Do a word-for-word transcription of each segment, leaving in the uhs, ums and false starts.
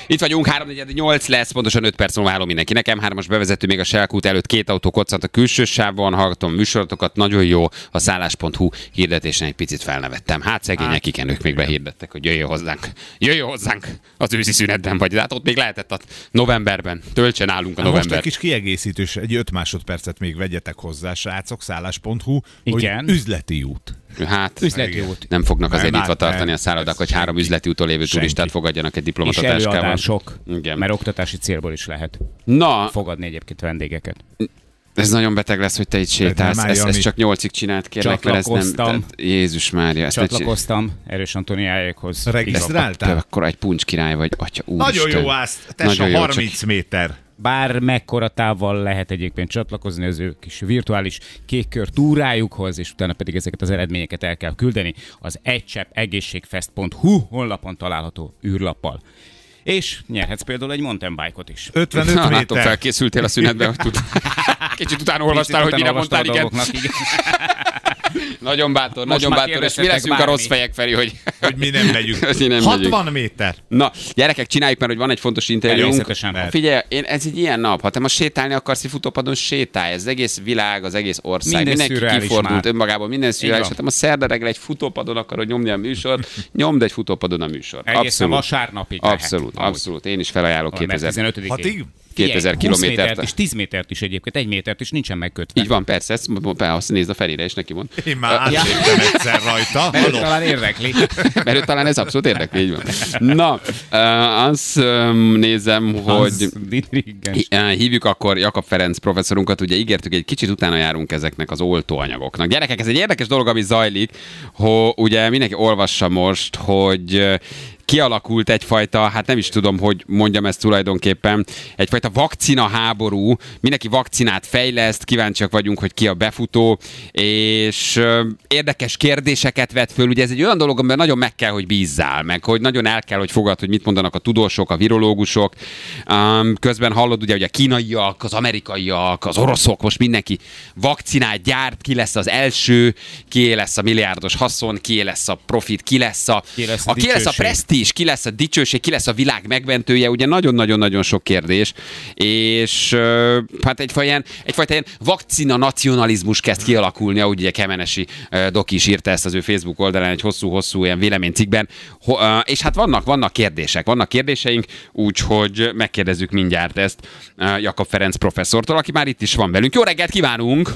Itt vagyunk, három nyolc lesz, pontosan öt perc múlva állom mindenkinek. em hármas bevezető még a Selkút előtt, két autó koccant a külső sávban, hallgatom műsorotokat, nagyon jó, a szállás pont hu hirdetésen egy picit felnevettem. Hát szegények kikenők még behirdettek, hogy jöjjön hozzánk. Jöjjön hozzánk az őszi szünetben vagy. De hát ott még lehetett a novemberben. Töltsen állunk a november. Most egy kis kiegészítős, egy öt másodpercet még vegyetek hozzá, srácok, szállás pont hu, hogy üzleti út. Hát üzleti út. Nem fognak azért Nem, nyitva nem, tartani a szállodák, hogy három üzleti úton lévő senki. turistát fogadjanak egy És diplomatatáskával. előadások, Igen. mert oktatási célból is lehet Na, fogadni egyébként vendégeket. ez nagyon beteg lesz, hogy te itt sétálsz. nem Ezt, állja, ezt mi- csak nyolcig csinált, kérlek, mert ez nem... Csatlakoztam. Tehát, Jézus Mária. Ezt ne csinálj. Csatlakoztam Erős Antoniáékhoz. Regisztráltál? Te akkor egy puncs király vagy, atya Nagyon úristen. jó azt, Nagyon tessa jó, harminc méter. Bár mekkora távval lehet egyébként csatlakozni az ő kis virtuális kékkör túrájukhoz, és utána pedig ezeket az eredményeket el kell küldeni az egycsepp egészségfest pont hu honlapon található űrlappal. És nyerhetsz például egy mountain bike-ot is. ötvenöt Na, látom, méter. felkészültél a szünetben, hogy tud... Kicsit utána olvastál, hogy mire mondtál, igen. igen. Nagyon bátor, nagyon már bátor, és mi kérdezhetek leszünk a bármi. rossz fejek, Feri, hogy... Hogy mi nem megyünk. Hogy mi nem megyünk. hatvan méter. Na, gyerekek, csináljuk, mert hogy van egy fontos interjúnk. Természetesen. Figyelj, én, ez egy ilyen nap. Ha te most sétálni akarsz, hogy futópadon sétálj. Ez az egész világ, az egész ország. Minden Mindenki szürreális kifordult már. önmagában, minden szürreális. van. Ha te ma szerda reggel egy futópadon akarod nyomni a műsort, nyomd egy futópadon a műsort. Egészen Abszolút. vasárnapig Abszolút, lehet. abszolút. Én is felajánlok Amúgy. Mert kétezer. tizenötödikig. Hatig? kétezer Figyelj, húsz kilométert. métert és tíz métert is egyébként, egy métert is nincsen megkötve. Így van, persze, ezt azt nézd a Ferire, és neki mond. Én már átéptem egyszer rajta. Mert őt Haló. talán érdekli. Mert őt talán ez abszolút érdekli, így van. Na, uh, azt um, nézem, hogy Az intelligens. uh, hívjuk akkor Jakab Ferenc professzorunkat, ugye ígértük, egy kicsit utána járunk ezeknek az oltóanyagoknak. Gyerekek, ez egy érdekes dolog, ami zajlik, hogy ugye mindenki olvassa most, hogy uh, kialakult egyfajta, hát nem is tudom, hogy mondjam ezt tulajdonképpen, egyfajta vakcina háború, mindenki vakcinát fejleszt, kíváncsiak vagyunk, hogy ki a befutó, és ö, érdekes kérdéseket vet föl, ugye ez egy olyan dolog, amiben nagyon meg kell, hogy bízzál, meg hogy nagyon el kell, hogy fogad, hogy mit mondanak a tudósok, a virológusok, um, közben hallod ugye, hogy a kínaiak, az amerikaiak, az oroszok, most mindenki vakcinát gyárt, ki lesz az első, ki lesz a milliárdos haszon, ki lesz a profit, ki lesz a, Ki lesz a a, ki lesz a dicsőség. presztízs, ki lesz a dicsőség, ki lesz a világ megmentője, ugye nagyon-nagyon-nagyon sok kérdés, és uh, hát egyfajta ilyen, egyfajta ilyen vakcina nacionalizmus kezd kialakulni, ahogy ugye Kemenesi uh, Doki is írta ezt az ő Facebook oldalán egy hosszú-hosszú ilyen véleménycikkben, Ho, uh, és hát vannak, vannak kérdések, vannak kérdéseink, úgyhogy megkérdezzük mindjárt ezt uh, Jakab Ferenc professzortól, aki már itt is van velünk. Jó reggelt kívánunk!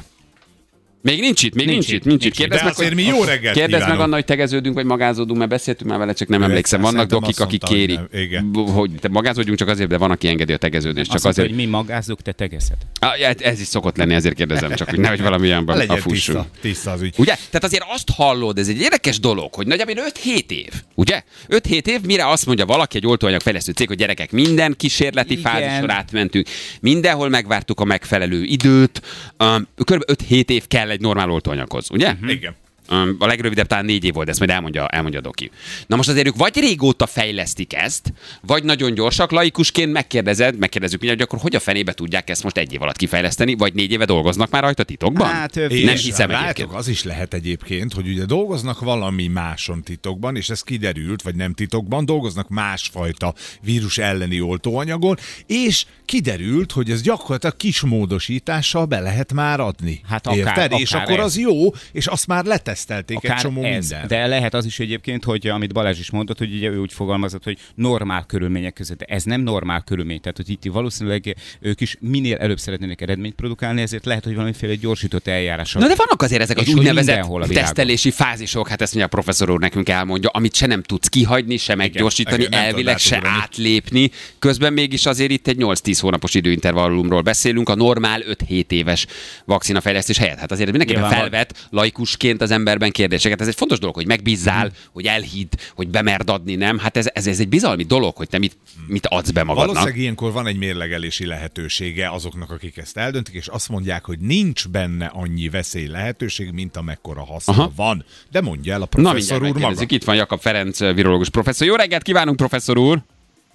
Még nincs itt, még nincs, nincs itt, nincs itt. Kérdezd De meg, azért mi jó reggelt kérdezd meg kívánunk. Anna, hogy tegeződünk, vagy magázódunk, mert beszéltünk már vele, csak nem emlékszem. Vannak Szerintem dokik, azt akik mondta, hogy kérik, nem. Igen. b- hogy te magázódjunk csak azért, de van, aki engedi a tegeződést. Csak Azt mondta, azért. hogy mi magázzuk, te tegezed. Ah, ja, ez is szokott lenni, ezért kérdezem, csak hogy nehogy valami olyanban Legyen fussunk. tiszta, tiszta az ügy. Ugye? Tehát azért azt hallod, ez egy érdekes dolog, hogy nagyjából öt-hét év, ugye? öt-hét év, mire azt mondja valaki, egy oltóanyag fejlesztő cég, hogy gyerekek, minden kísérleti Igen. fázison átmentünk, mindenhol megvártuk a megfelelő időt, um, kb. öt-hét év kell egy normál oltóanyaghoz, ugye? Igen. Um, A legrövidebb talán négy év volt, de ezt majd elmondja, elmondja Doki. Na most azért ők vagy régóta fejlesztik ezt, vagy nagyon gyorsak, laikusként megkérdezed, megkérdezzük mindjárt, hogy akkor hogy a fenébe tudják ezt most egy év alatt kifejleszteni, vagy négy éve dolgoznak már rajta titokban? Hát, ö, nem És hiszem látok, egyébként. az is lehet egyébként, hogy ugye dolgoznak valami máson titokban, és ez kiderült, vagy nem titokban, dolgoznak másfajta vírus elleni oltóanyagon, és kiderült, hogy ez gyakorlatilag kis módosítással be lehet már adni. Hát akár- Érted? És akár akkor ez. az jó, és azt már letesztelték egy Akár csomó ez. minden. De lehet az is egyébként, hogy amit Balázs is mondott, hogy ugye ő úgy fogalmazott, hogy normál körülmények között. De ez nem normál körülmény. Tehát, hogy itt valószínűleg ők is minél előbb szeretnének eredményt produkálni, ezért lehet, hogy valamiféle gyorsított eljárással. Na de vannak azért ezek az És hogy úgynevezett mindenhol a világon. tesztelési fázisok, hát ezt mondja a professzor úr nekünk elmondja, amit se nem tudsz kihagyni, se meggyorsítani, igen, nem elvileg tudod se átugrani. átlépni. Közben mégis azért itt egy nyolc-tíz hónapos időintervallumról beszélünk, a normál öt-hét éves vakcinafejlesztés helyett. Hát azért mindenképpen Nyilván felvet laikusként az emberben kérdéseket. Ez egy fontos dolog, hogy megbízzál, hmm. hogy elhidd, hogy bemerd adni, nem? Hát ez, ez, ez egy bizalmi dolog, hogy te mit, mit adsz be magadnak. Valószínűleg ilyenkor van egy mérlegelési lehetősége azoknak, akik ezt eldöntik, és azt mondják, hogy nincs benne annyi veszély lehetőség, mint amekkora haszna Aha. van. De mondja el a Na professzor mindjárt úr maga. megkérdezzük. Itt van Jakab Ferenc virológus professzor. Jó reggelt kívánunk, professzor úr!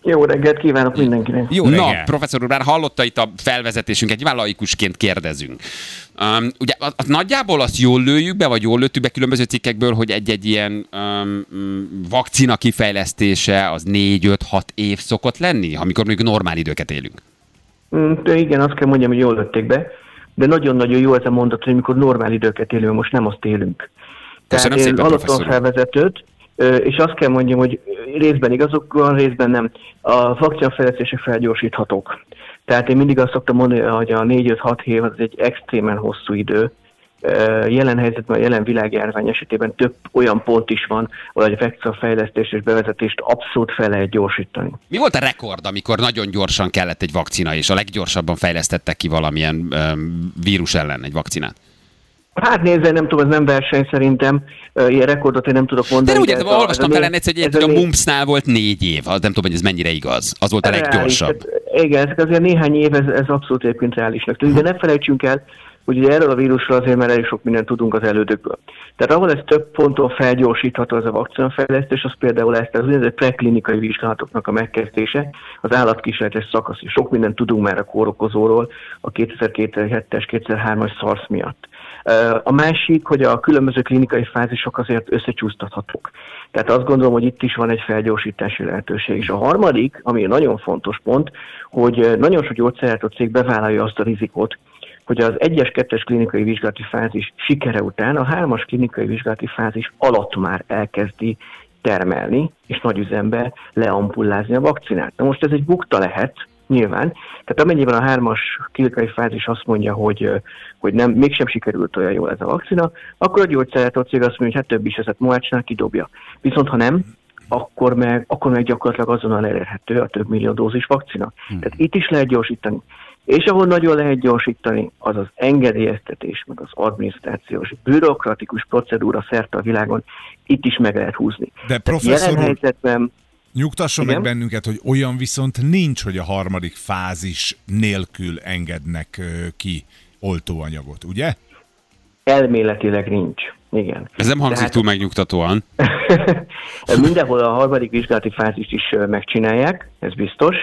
Jó reggelt kívánok mindenkinek! Jó Na, reggelt. professzor úr, már hallotta itt a felvezetésünket, nyilván laikusként kérdezünk. Um, ugye az, az nagyjából azt jól lőjük be, vagy jól lőttük be különböző cikkekből, hogy egy-egy ilyen um, vakcina kifejlesztése az négy öt hat év szokott lenni, amikor mondjuk normál időket élünk. De igen, azt kell mondjam, hogy jól lőtték be, de nagyon-nagyon jó ez a mondat, hogy amikor normál időket élünk, most nem azt élünk. Köszönöm Tehát én szépen, hallottam a professzor úr. felvezetőt, és azt kell mondjam, hogy részben igazuk van, részben nem. A vakcinafejlesztések felgyorsíthatók. Tehát én mindig azt szoktam mondani, hogy a négy öt hat év az egy extrémen hosszú idő. Jelen helyzetben, a jelen világjárvány esetében több olyan pont is van, ahol egy vakcinafejlesztés és bevezetést abszolút fel lehet gyorsítani. Mi volt a rekord, amikor nagyon gyorsan kellett egy vakcina, és a leggyorsabban fejlesztettek ki valamilyen um, vírus ellen egy vakcinát? Hát nézze, nem tudom, ez nem verseny szerintem, ilyen rekordot én nem tudok mondani. De ugye, ez olvastam a, vele egyszer, hogy a mumpsnál volt négy év, az nem tudom, hogy ez mennyire igaz. Az volt a leggyorsabb. Hát, igen, ezek azért néhány év, ez, ez abszolút egyébként reálisnak tűnik, de ne felejtsünk el, hogy ugye erről a vírusról azért már elég sok mindent tudunk az elődökből. Tehát ahol ez több ponton felgyorsítható az a vakcinafejlesztés, az például ezt az úgynevezett preklinikai vizsgálatoknak a megkezdése, az állatkísérletes szakasz, és sok mindent tudunk már a kórokozóról a kétezer-kettes kétezer-hármas SARS miatt. A másik, hogy a különböző klinikai fázisok azért összecsúsztathatók. Tehát azt gondolom, hogy itt is van egy felgyorsítási lehetőség. És a harmadik, ami nagyon fontos pont, hogy nagyon sok gyógyszergyártó cég bevállalja azt a rizikót, hogy az egyes, kettes klinikai vizsgálati fázis sikere után a hármas klinikai vizsgálati fázis alatt már elkezdi termelni, és nagy üzembe leampullázni a vakcinát. Na most ez egy bukta lehet, nyilván. Tehát amennyiben a hármas klinikai fázis azt mondja, hogy, hogy nem, mégsem sikerült olyan jól ez a vakcina, akkor a gyógyszergyártó cég azt mondja, hogy hát több is ezet Moácsnál kidobja. Viszont ha nem, akkor meg, akkor meg gyakorlatilag azonnal elérhető a több millió dózis vakcina. Hmm. Tehát itt is lehet gyorsítani. És ahol nagyon lehet gyorsítani, az az engedélyeztetés, meg az adminisztrációs, bürokratikus procedúra szerte a világon, itt is meg lehet húzni. De professzor úr, helyzetben... nyugtasson Igen? meg bennünket, hogy olyan viszont nincs, hogy a harmadik fázis nélkül engednek ki oltóanyagot, ugye? Elméletileg nincs. Igen. Ez nem hangzik Tehát... túl megnyugtatóan. Mindenhol a harmadik vizsgálati fázist is megcsinálják, ez biztos.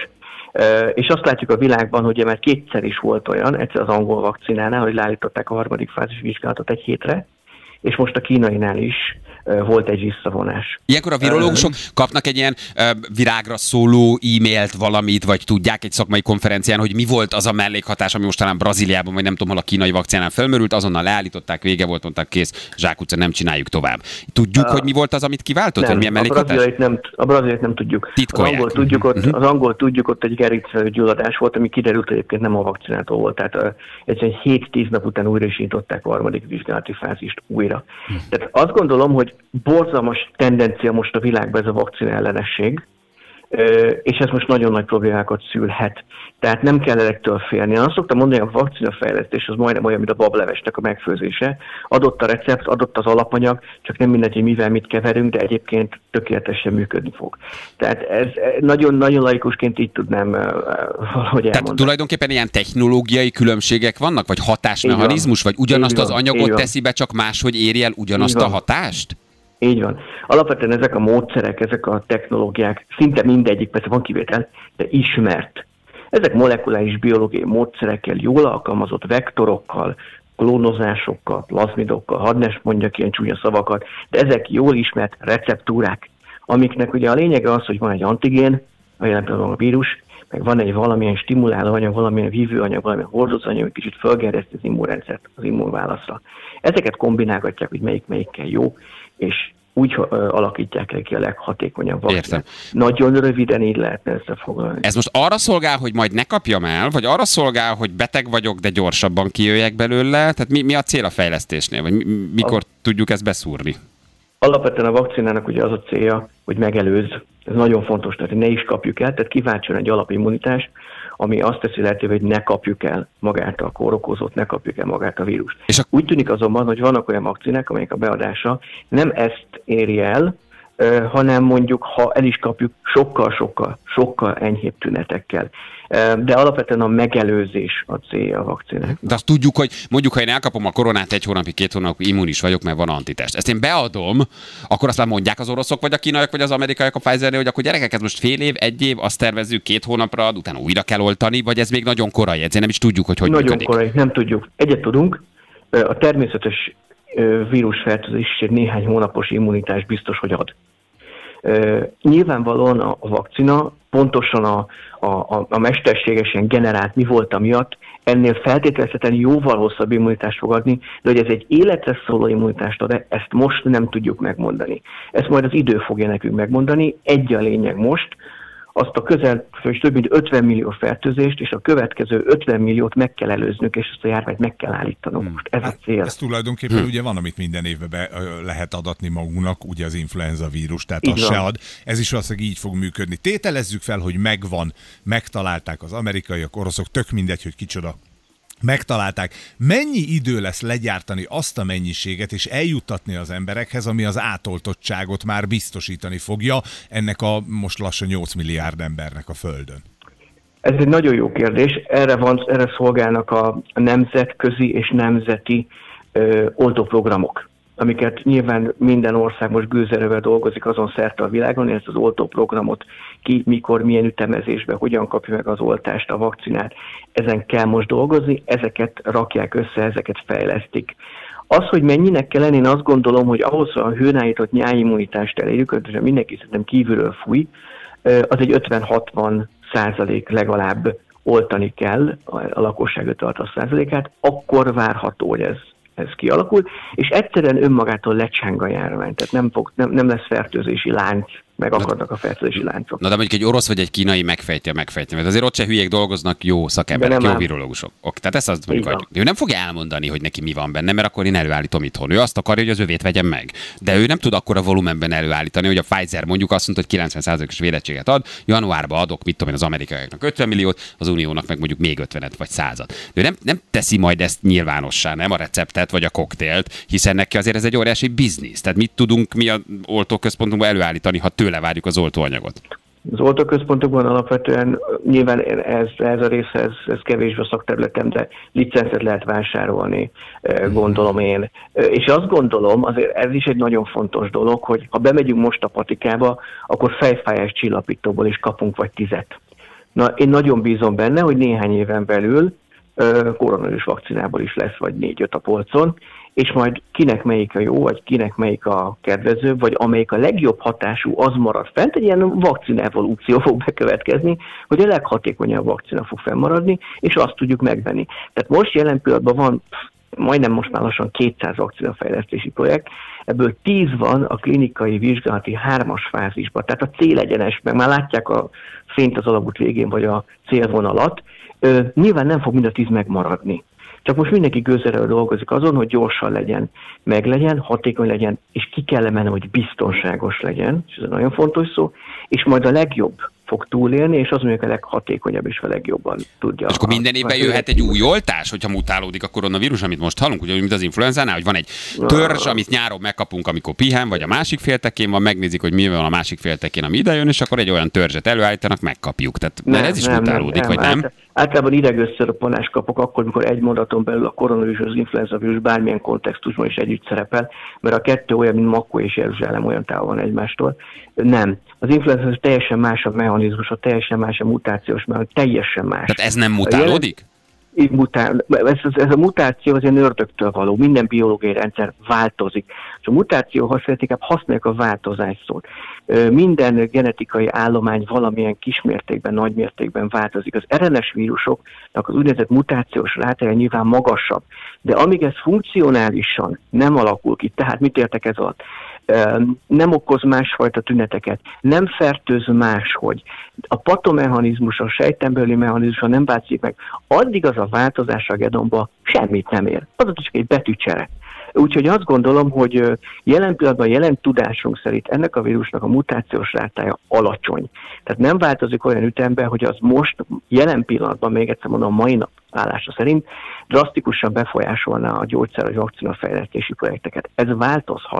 És azt látjuk a világban, hogy már kétszer is volt olyan, egyszer az angol vakcinánál, hogy leállították a harmadik fázis vizsgálatot egy hétre, és most a kínainál is volt egy visszavonás. Ilyenkor a virológusok kapnak egy ilyen uh, virágra szóló e-mailt valamit, vagy tudják egy szakmai konferencián, hogy mi volt az a mellékhatás, ami most talán Brazíliában, vagy nem tudom, hol a kínai vakcinán felmerült, azonnal leállították, vége volt, mondták, kész, zsákutca, nem csináljuk tovább. Tudjuk, uh, hogy mi volt az, amit kiváltott, nem, vagy milyen mellékhatás? A braziliait nem, a braziliait nem tudjuk. Titkolják. Az angol tudjuk, ott, az angol tudjuk, ott egy gerincvelő gyulladás volt, ami kiderült, hogy egyébként nem a vakcinától volt. Tehát uh, egyszerűen hét-tíz nap után újra is nyitották a harmadik vizsgálati fázist újra. Hm. Tehát azt gondolom, hogy borzalmas tendencia most a világban ez a vakcina ellenesség, és ez most nagyon nagy problémákat szülhet. Tehát nem kell elektől félni. Én azt szoktam mondani, hogy a vakcinafejlesztés az majdnem olyan, mint a bablevesnek a megfőzése. Adott a recept, adott az alapanyag, csak nem mindegy, hogy mivel mit keverünk, de egyébként tökéletesen működni fog. Tehát ez nagyon-nagyon laikusként így tudnám valahogy elmondani. Tehát tulajdonképpen ilyen technológiai különbségek vannak, vagy hatásmechanizmus, vagy ugyanazt az anyagot teszi be, csak máshogy éri el ugyanazt a hatást? Így van. Alapvetően ezek a módszerek, ezek a technológiák, szinte mindegyik, persze van kivétel, de ismert. Ezek molekuláris biológiai módszerekkel, jól alkalmazott vektorokkal, klónozásokkal, plazmidokkal, hadd ne mondjak ilyen csúnya szavakat, de ezek jól ismert receptúrák, amiknek ugye a lényege az, hogy van egy antigén, a jelen pillanatban a vírus, meg van egy valamilyen stimuláló anyag, valamilyen vívőanyag, valamilyen hordozóanyag, hogy kicsit fölgerjeszti az immunrendszert az immunválaszra. Ezeket kombinálgatják, hogy melyik melyikkel jó, és úgy uh, alakítják le ki a leghatékonyabb vakcinát. Nagyon röviden így lehetne összefoglalni. Ez most arra szolgál, hogy majd ne kapjam el, vagy arra szolgál, hogy beteg vagyok, de gyorsabban kijöjjek belőle? Tehát mi, mi a cél a fejlesztésnél? Vagy mi, mikor a... tudjuk ezt beszúrni? Alapvetően a vakcinának ugye az a célja, hogy megelőzz. Ez nagyon fontos, tehát ne is kapjuk el, tehát kiváltson egy alapimmunitást, ami azt teszi lehetővé, hogy ne kapjuk el magát a kórokozót, ne kapjuk el magát a vírust. És a... Úgy tűnik azonban, hogy vannak olyan vakcinák, amelyek a beadása nem ezt éri el, hanem mondjuk, ha el is kapjuk, sokkal-sokkal, sokkal enyhébb tünetekkel. De alapvetően a megelőzés a célja a vakcinák. De azt tudjuk, hogy mondjuk, ha én elkapom a koronát egy hónapig, két hónapig, immunis vagyok, mert van antitest. Ezt én beadom, akkor azt már mondják az oroszok, vagy a kínaiak, vagy az amerikaiak a Pfizernél, hogy akkor gyerekek, ez most fél év, egy év, azt tervezzük, két hónapra ad, utána újra kell oltani, vagy ez még nagyon korai, ezért nem is tudjuk, hogy hogy nagyon működik. Nagyon korai, nem tudjuk. Egyet tudunk, a természetes vírusfertőzés is egy néhány hónapos immunitás biztos, hogy ad. Nyilvánvalóan a vakcina pontosan a, a, a mesterségesen generált mi volt miatt ennél feltételezhetően jóval hosszabb immunitást fog adni, de hogy ez egy életre szóló immunitást ad, ezt most nem tudjuk megmondani. Ezt majd az idő fogja nekünk megmondani. Egy a lényeg most, azt a közel több mint ötven millió fertőzést, és a következő ötven milliót meg kell előznünk, és ezt a járványt meg kell állítanunk. Hmm. Most ez hát a cél. Ez tulajdonképpen hmm. ugye van, amit minden évben be, lehet adatni magunknak, ugye az influenza vírus, tehát így az van. se ad. Ez is valószínűleg így fog működni. Tételezzük fel, hogy megvan, megtalálták az amerikaiak, oroszok, tök mindegy, hogy kicsoda. Megtalálták. Mennyi idő lesz legyártani azt a mennyiséget és eljuttatni az emberekhez, ami az átoltottságot már biztosítani fogja ennek a most lassan nyolc milliárd embernek a Földön? Ez egy nagyon jó kérdés. Erre, van, erre szolgálnak a nemzetközi és nemzeti ö, oltóprogramok, amiket nyilván minden ország most gőzerővel dolgozik azon szerte a világon, ezt az oltóprogramot ki, mikor, milyen ütemezésben, hogyan kapja meg az oltást, a vakcinát. Ezen kell most dolgozni, ezeket rakják össze, ezeket fejlesztik. Az, hogy mennyinek kell lenni, én azt gondolom, hogy ahhoz a hőnállított nyáimmunitást elérjük, hogy mindenki szerintem kívülről fúj, az egy ötven-hatvan százalék legalább oltani kell, a lakosság ötven-hatvan százalékát, akkor várható, hogy ez ez kialakul, és egyszerűen önmagától lecseng a járvány, tehát nem, fog, nem, nem lesz fertőzési lánc, megakadnak a fertőzési láncok. Na de mondjuk egy orosz vagy egy kínai megfejti a megfejti, mert azért ott se hülyék dolgoznak, jó szakemberek, jó virológusok. Ok, tehát ezt azt mondjuk adjuk. Ő nem fogja elmondani, hogy neki mi van benne, mert akkor én előállítom itthon. Ő azt akarja, hogy az övét vegyem meg. De ő nem tud akkora volumenben előállítani, hogy a Pfizer mondjuk azt mondta, hogy kilencven százalékos védettséget ad, januárban adok, mit tudom én, az amerikaiaknak ötven milliót, az uniónak meg mondjuk még ötvenet vagy százat. De ő nem, nem teszi majd ezt nyilvánossá, nem a receptet vagy a koktélt, hiszen neki azért ez egy óriási biznisz. Tehát mit tudunk mi a oltóközpontunkban előállítani, ha tőle várjuk az oltóanyagot? Az oltóközpontokban alapvetően nyilván ez, ez a része, ez, ez kevésbé a szakterületem, de licencet lehet vásárolni, gondolom én. És azt gondolom, azért ez is egy nagyon fontos dolog, hogy ha bemegyünk most a patikába, akkor fejfájás csillapítóból is kapunk vagy tizet. Na, én nagyon bízom benne, hogy néhány éven belül koronavírus vakcinából is lesz vagy négy-öt a polcon, és majd kinek melyik a jó, vagy kinek melyik a kedvező, vagy amelyik a legjobb hatású, az marad fent. Egy ilyen vakcina-evolúció fog bekövetkezni, hogy a leghatékonyabb vakcina fog fennmaradni, és azt tudjuk megvenni. Tehát most jelen pillanatban van majdnem most már lassan kétszáz vakcinafejlesztési projekt, ebből tíz van a klinikai vizsgálati hármas fázisban, tehát a célegyenes, meg már látják a fényt az alagút végén, vagy a célvonalat, Ö, nyilván nem fog mind a tíz megmaradni. Csak most mindenki gőzerrel dolgozik azon, hogy gyorsan legyen, meg legyen, hatékony legyen, és ki kell emelni, hogy biztonságos legyen, és ez nagyon fontos szó, és majd a legjobb fog túlélni, és az mondjuk a leghatékonyabb és a legjobban tudja. És akkor minden évben jöhet egy új oltás, hogyha mutálódik a koronavírus, amit most hallunk, ugye, mint az influenzánál, hogy van egy törzs, amit nyáron megkapunk, amikor pihen, vagy a másik féltekén van, megnézik, hogy mi van a másik féltekén, ami idejön, és akkor egy olyan törzset előállítanak, megkapjuk. Tehát nem, ez is nem, mutálódik, nem, vagy nem? Át, általában idegösszeroppanást kapok akkor, amikor egy mondaton belül a koronavírus és az influenzavírus bármilyen kontextusban is együtt szerepel, mert a kettő olyan, mint Makó és Jeruzsálem, olyan távol van egymástól. Nem. Az influenza teljesen más a mechanizmus, teljesen más a mutációs mechanizmus, teljesen más. Tehát ez nem mutálódik? Így mutál, ez, ez a mutáció az ilyen ördögtől való, minden biológiai rendszer változik. És a mutáció használat inkább használják a változás szót. Minden genetikai állomány valamilyen kismértékben, nagymértékben változik. Az er en es vírusoknak az úgynevezett mutációs rátája nyilván magasabb, de amíg ez funkcionálisan nem alakul ki, tehát mit értek ez alatt? Nem okoz másfajta tüneteket, nem fertőz máshogy. A patomechanizmus, a sejtembeli mechanizmusa nem változik meg. Addig az a változás a genomba semmit nem ér. Az csak egy betűcsere. Úgyhogy azt gondolom, hogy jelen pillanatban, jelen tudásunk szerint ennek a vírusnak a mutációs rátája alacsony. Tehát nem változik olyan ütemben, hogy az most jelen pillanatban, még egyszer mondom, a mai nap állása szerint drasztikusan befolyásolná a gyógyszer vagy vakcinafejlesztési projekteket. Ez változhat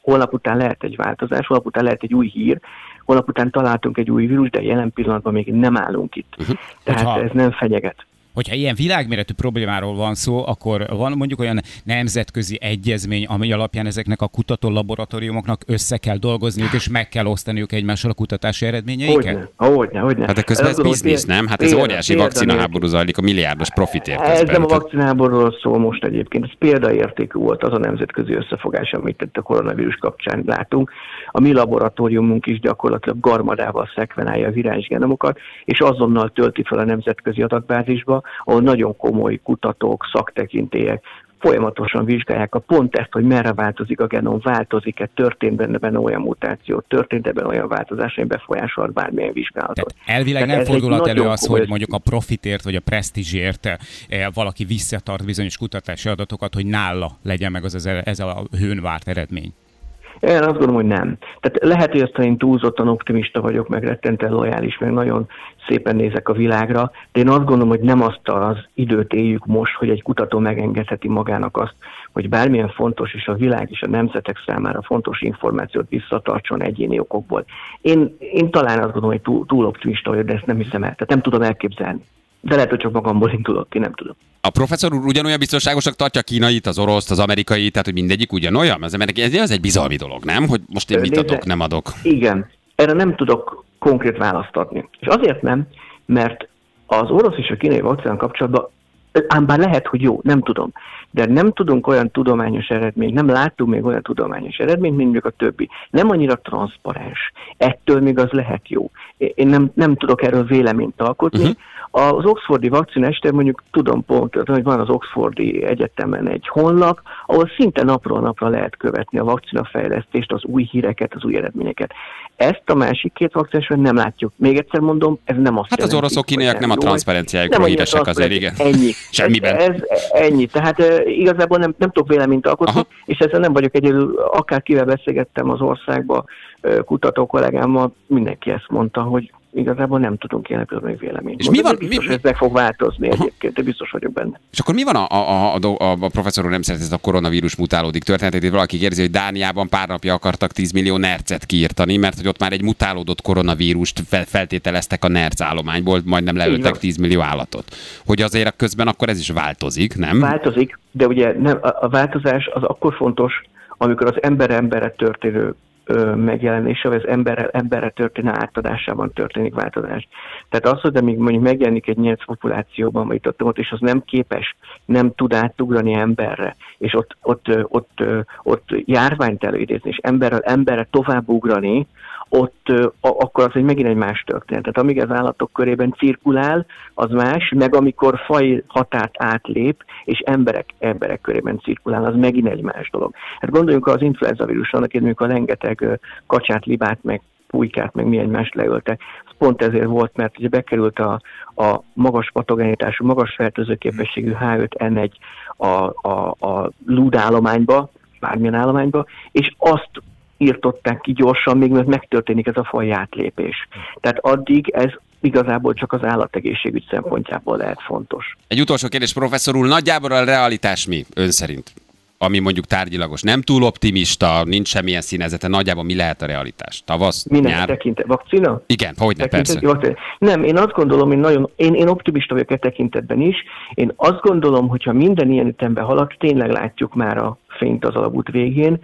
holnap után lehet egy változás, holnap után lehet egy új hír, holnap után találtunk egy új vírus, de jelen pillanatban még nem állunk itt. Uh-huh. Tehát Hogyha... ez nem fenyeget. Hogyha ilyen világméretű problémáról van szó, akkor van mondjuk olyan nemzetközi egyezmény, ami alapján ezeknek a kutató laboratóriumoknak össze kell dolgozniuk, és meg kell osztaniuk egymással a kutatási eredményeiket? Hogyne, hogyne, hogyne. Hát de közben ez biznisz, nem? Hát ez óriási vakcinaháború zajlik, a milliárdos profitért. Ez nem a vakcinaháborúról szól most egyébként, ez példaértékű volt az a nemzetközi összefogás, amit itt a koronavírus kapcsán látunk. A mi laboratóriumunk is gyakorlatilag garmadával szekvenálja a virális genomokat, és azonnal tölti fel a nemzetközi adatbázisba, ahol nagyon komoly kutatók, szaktekintélyek folyamatosan vizsgálják a pont ezt, hogy merre változik a genom, változik-e, történt benne, benne olyan mutáció, történt ebben olyan változás, ami befolyásolt bármilyen vizsgálatot. Tehát elvileg Tehát nem fordulhat elő az, komoly... hogy mondjuk a profitért vagy a presztízsért valaki visszatart bizonyos kutatási adatokat, hogy nála legyen meg az ez a hőn várt eredmény. Én azt gondolom, hogy nem. Tehát lehet, hogy azt én túlzottan optimista vagyok, meg rettenten lojális, meg nagyon szépen nézek a világra, de én azt gondolom, hogy nem azt az időt éljük most, hogy egy kutató megengedheti magának azt, hogy bármilyen fontos és a világ és a nemzetek számára fontos információt visszatartson egyéni okokból. Én, én talán azt gondolom, hogy túl, túl optimista vagyok, de ezt nem hiszem el. Tehát nem tudom elképzelni. De lehet, hogy csak magamból indulok ki, nem tudom. A professzor úr ugyanolyan biztonságosnak tartja a kínait, az oroszt, az amerikai, tehát hogy mindegyik ugyanolyan? Ez, ez egy bizalmi dolog, nem? Hogy most én mit Nézze, adok, nem adok. Igen, erre nem tudok konkrét választ adni. És azért nem, mert az orosz és a kínai vakcinán kapcsolatban, ám bár lehet, hogy jó, nem tudom, de nem tudunk olyan tudományos eredményt, nem láttunk még olyan tudományos eredményt, mint még a többi. Nem annyira transzparens. Ettől még az lehet jó. Én nem, nem tudok erről véleményt alkotni. Uh-huh. Az oxfordi vakcina este mondjuk tudom pont, hogy van az Oxfordi Egyetemen egy honlap, ahol szinte napról napra lehet követni a vakcinafejlesztést, az új híreket, az új eredményeket. Ezt a másik két vakcinásban nem látjuk. Még egyszer mondom, ez nem azt Hát az oroszok, kínaiak nem a transzparenciájukról híresek azért, igen. Ennyi. Semmiben. Ez, ez ennyi. Tehát e, igazából nem, nem tudok véleményt alkotni, aha, és ezzel nem vagyok egyedül, akárkivel beszélgettem az országba, kutató kollégámmal, mindenki ezt mondta, hogy igazából nem tudunk ilyen pillanatban véleményt. És mi van? Biztos, mi, mi? ez meg fog változni aha, egyébként, de biztos vagyok benne. És akkor mi van, a, a, a, a, a professzor úr nem szeret, ez a koronavírus mutálódik történetét, valaki érzi, hogy Dániában pár napja akartak tíz millió nercet kiírtani, mert hogy ott már egy mutálódott koronavírust feltételeztek a nerc állományból, majdnem leöltek tíz millió állatot. Hogy azért közben akkor ez is változik, nem? Változik, de ugye nem, a, a változás az akkor fontos, amikor az ember-emberre történő megjelenése, vagy az emberrel emberre történő átadásában történik változás. Tehát az, hogy amíg mondjuk megjelenik egy nyerc populációban, vagy itt ott, és az nem képes, nem tud átugrani emberre, és ott, ott, ott, ott járványt előidézni, és emberrel emberre tovább ugrani, ott akkor az egy megint egy más történet. Tehát amíg az állatok körében cirkulál, az más, meg amikor faj határt átlép, és emberek emberek körében cirkulál, az megint egy más dolog. Hát gondoljunk az influenza vírusra, annak mondjuk a rengeteg kacsát, libát, meg pulykát, meg mi egymást leöltek. Ez pont ezért volt, mert ugye bekerült a, a magas patogenitású, magas fertőzőképességű há öt en egy a, a, a lúdállományba, bármilyen állományba, és azt írtották ki gyorsan, még mert megtörténik ez a faj átlépés. Tehát addig ez igazából csak az állategészségügy szempontjából lehet fontos. Egy utolsó kérdés, professzor úr, nagyjából a realitás mi ön szerint? Ami mondjuk tárgyilagos, nem túl optimista, nincs semmilyen színezete, nagyjából mi lehet a realitás? Tavasz, Minden nyár? Tekinte, vakcina? Igen, hogyne, persze. Vakcina. Nem, én azt gondolom, én, nagyon, én, én optimista vagyok e tekintetben is. Én azt gondolom, hogyha minden ilyen ütemben halad, tényleg látjuk már a fényt az alagút végén.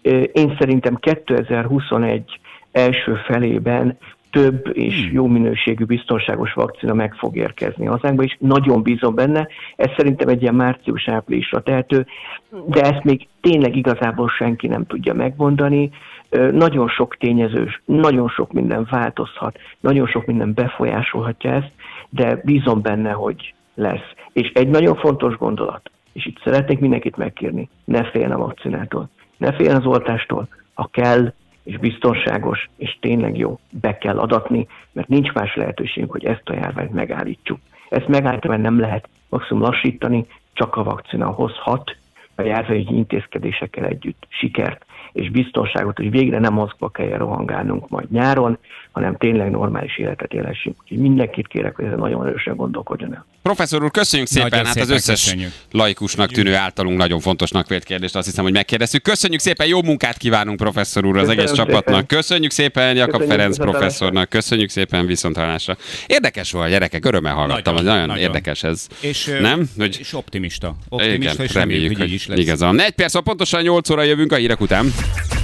Én szerintem kétezer-huszonegy első felében több és jó minőségű, biztonságos vakcina meg fog érkezni hazánkba, és nagyon bízom benne. Ez szerintem egy ilyen március-áprilisra tehető, de ezt még tényleg igazából senki nem tudja megmondani. Nagyon sok tényezős, nagyon sok minden változhat, nagyon sok minden befolyásolhatja ezt, de bízom benne, hogy lesz. És egy nagyon fontos gondolat, és itt szeretnék mindenkit megkérni, ne féljen a vakcinától, ne féljen az oltástól, ha kell, és biztonságos, és tényleg jó, be kell adatni, mert nincs más lehetőségünk, hogy ezt a járványt megállítsuk. Ezt megállítani nem lehet maximum lassítani, csak a vakcina hozhat a járványi intézkedésekkel együtt sikert. és biztonságot, hogy végre nem Moszkva kelljen rohangálnunk majd nyáron, hanem tényleg normális életet élhessünk. Úgyhogy mindenkit kérek, hogy ezzel nagyon erősen gondolkodjon el. Professzor úr, köszönjük szépen, Nagyon hát szépen az összes köszönjük. laikusnak tűnő általunk nagyon fontosnak vélt kérdést, azt hiszem, hogy megkérdeztük. Köszönjük szépen, jó munkát kívánunk, professzor úr, az Köszönöm egész szépen. csapatnak. Köszönjük szépen Jakab Köszönjük, Ferenc viszontlátásra. professzornak, köszönjük szépen, viszontlátásra. Érdekes volt, gyerekek, örömmel hallgattam, Nagyon, nagyon, nagyon nagyon. érdekes ez. És, ö, nem? Hogy... és optimista. Optimista, Igen, és reméljük, hogy így is hogy lesz. igazán. Negy perc, pontosan nyolc óra jövünk a hírek után.